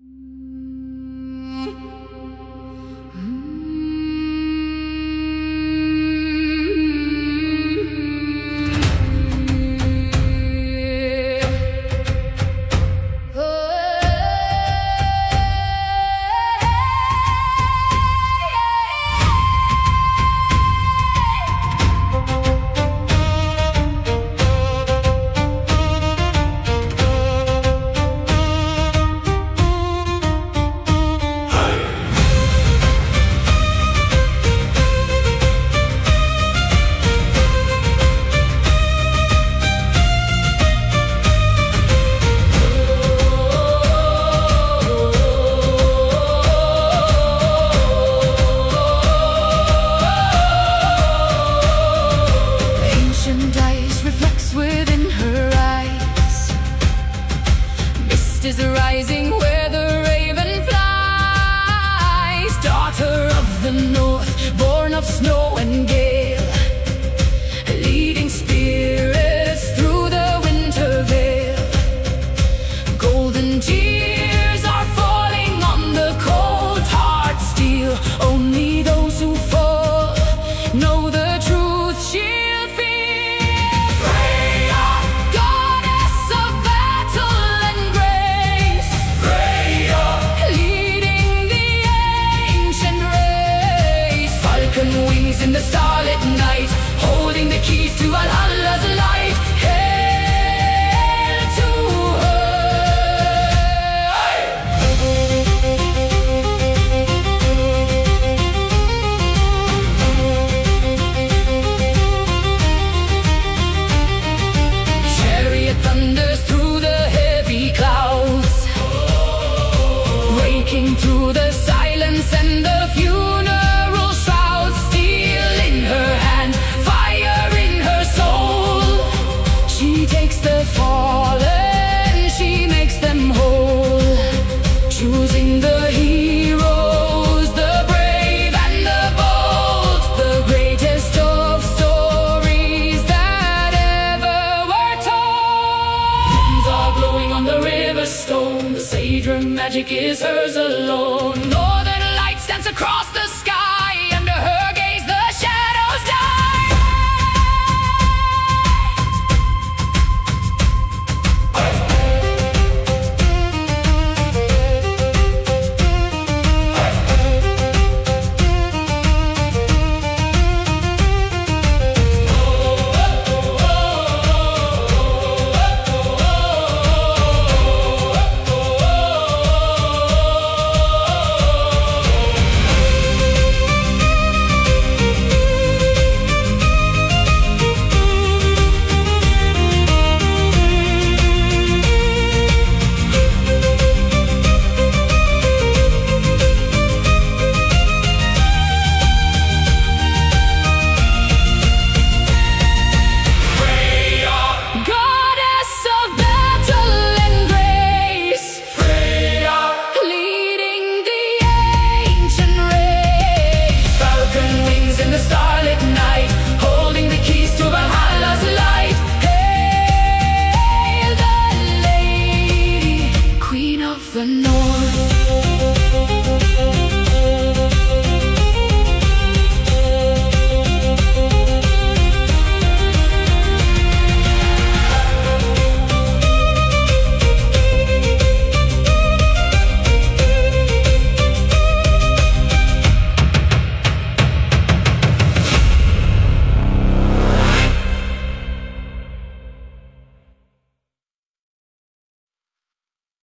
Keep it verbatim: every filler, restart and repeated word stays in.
Is rising where the raven flies, daughter of the north, born of snow and gale, leading spirits through the winter veil. Golden tears are falling on the cold hard steel. Only those who fall know the truth she'll feel. Freya, goddess of battle and grace, Freya, leading the ancient race. Falcon wings in the starlit night, holding the keys to Valhalla's light. Hail to thunders through the heavy clouds, breaking through the silence and the funeral shrouds. Steel in her hand, fire in her soul. She takes the fallen, she makes them whole, choosing the heroes, the brave and the bold, the greatest of stories that ever were told. Are glowing on the river stone, the sage her magic is hers alone. Northern lights dance across the sky, under her gaze the shadows die. The north.